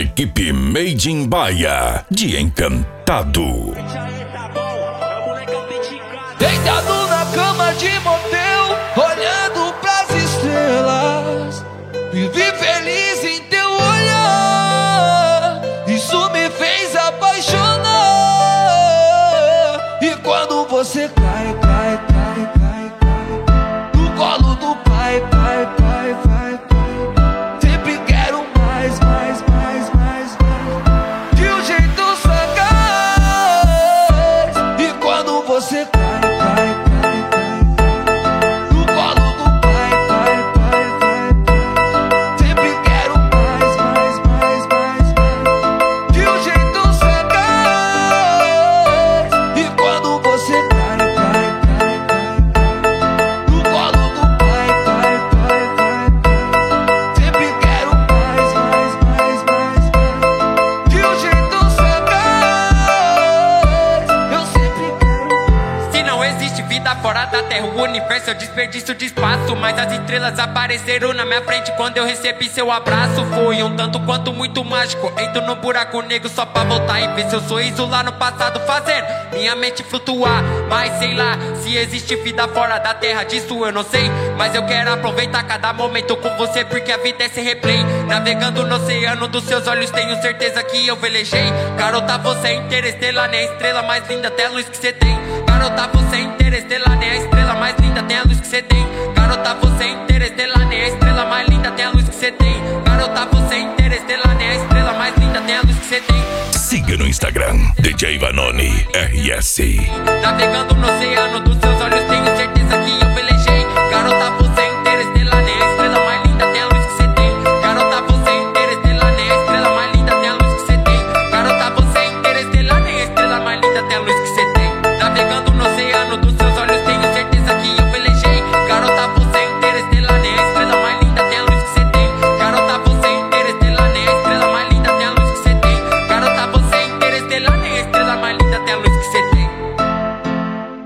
Equipe Made in Bahia de Encantado. Deitado na cama de motel, olhando pras estrelas, vivi feliz em teu olhar. Isso me fez apaixonar. E quando você cai no colo do pai, sempre quero mais. De um jeito sagaz. E quando você cai no colo do pai, sempre quero mais. De um jeito sagaz. E quando você cai no colo do pai, sempre quero mais. De um jeito sagaz. Eu sempre quero. Se não existe vida fora da terra, o universo é um desperdício de espaço. Mas as estrelas apareceram na minha frente quando eu recebi seu abraço. Foi um tanto quanto muito mágico. Entro no buraco negro só pra voltar e ver seu sorriso lá no passado, fazendo minha mente flutuar. Mas sei lá, se existe vida fora da terra, disso eu não sei. Mas eu quero aproveitar cada momento com você, porque a vida é esse replay. Navegando no oceano dos seus olhos, tenho certeza que eu velejei. Garota, você é interestelar, nem a estrela mais linda, até a luz que você tem. Garota, você é interestelar, nem a estrela mais linda, tem a luz que você tem. Garota, você é interestelar, nem a estrela mais linda, tem a luz que você tem. Garota, você é interestelar, nem a estrela mais linda, tem a luz que você tem. Siga no Instagram, DJ Vanoni RS. Navegando no oceano dos seus olhos, tenho certeza que eu velejei. Garota, você é interestelar, nem a estrela mais linda, tem a luz que você tem. Garota, você é interestelar, nem a estrela mais linda, tem a luz que você tem. Garota, você é interestelar, nem a estrela mais linda, tem a luz que você tem. Navegando no oceano dos